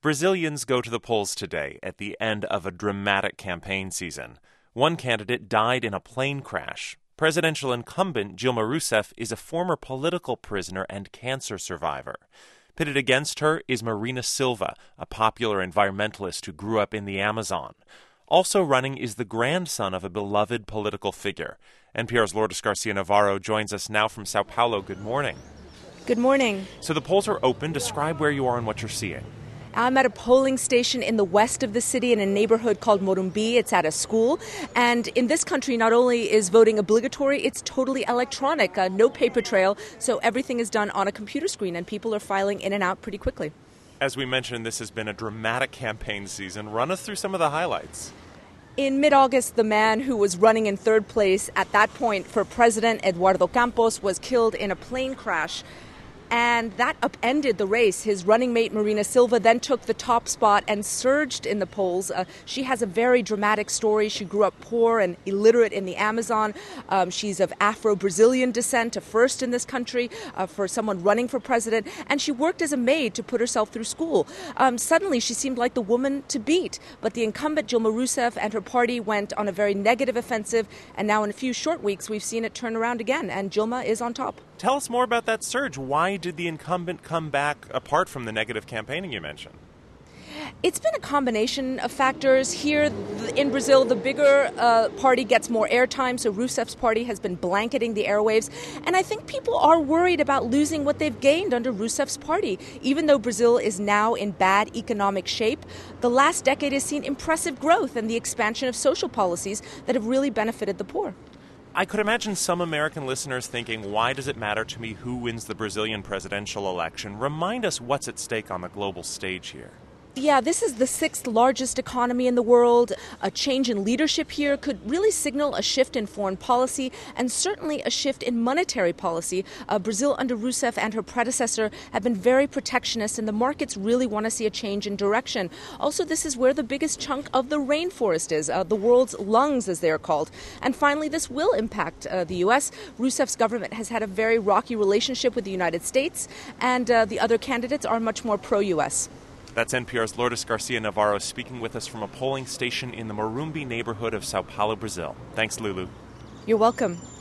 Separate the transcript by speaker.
Speaker 1: Brazilians go to the polls today at the end of a dramatic campaign season. One candidate died in a plane crash. Presidential incumbent Dilma Rousseff is a former political prisoner and cancer survivor. Pitted against her is Marina Silva, a popular environmentalist who grew up in the Amazon. Also running is the grandson of a beloved political figure. NPR's Lourdes Garcia Navarro joins us now from Sao Paulo. Good morning.
Speaker 2: Good morning.
Speaker 1: So the polls are open. Describe where you are and what you're seeing.
Speaker 2: I'm at a polling station in the west of the city in a neighborhood called Morumbi. It's at a school. And in this country, not only is voting obligatory, it's totally electronic, no paper trail. So everything is done on a computer screen, and people are filing in and out pretty quickly.
Speaker 1: As we mentioned, this has been a dramatic campaign season. Run us through some of the highlights.
Speaker 2: In mid-August, the man who was running in third place at that point for president, Eduardo Campos, was killed in a plane crash. And that upended the race. His running mate, Marina Silva, then took the top spot and surged in the polls. She has a very dramatic story. She grew up poor and illiterate in the Amazon. She's of Afro-Brazilian descent, a first in this country for someone running for president. And she worked as a maid to put herself through school. Suddenly, she seemed like the woman to beat. But the incumbent, Dilma Rousseff, and her party went on a very negative offensive. And now in a few short weeks, we've seen it turn around again. And Dilma is on top.
Speaker 1: Tell us more about that surge. Why did the incumbent come back apart from the negative campaigning you mentioned?
Speaker 2: It's been a combination of factors. Here in Brazil, the bigger party gets more airtime, so Rousseff's party has been blanketing the airwaves. And I think people are worried about losing what they've gained under Rousseff's party. Even though Brazil is now in bad economic shape, the last decade has seen impressive growth and the expansion of social policies that have really benefited the poor.
Speaker 1: I could imagine some American listeners thinking, why does it matter to me who wins the Brazilian presidential election? Remind us what's at stake on the global stage here.
Speaker 2: Yeah, this is the sixth largest economy in the world. A change in leadership here could really signal a shift in foreign policy and certainly a shift in monetary policy. Brazil under Rousseff and her predecessor have been very protectionist, and the markets really want to see a change in direction. Also, this is where the biggest chunk of the rainforest is, the world's lungs, as they are called. And finally, this will impact the U.S. Rousseff's government has had a very rocky relationship with the United States, and the other candidates are much more pro-U.S.
Speaker 1: That's NPR's Lourdes Garcia Navarro speaking with us from a polling station in the Morumbi neighborhood of Sao Paulo, Brazil. Thanks, Lulu.
Speaker 2: You're welcome.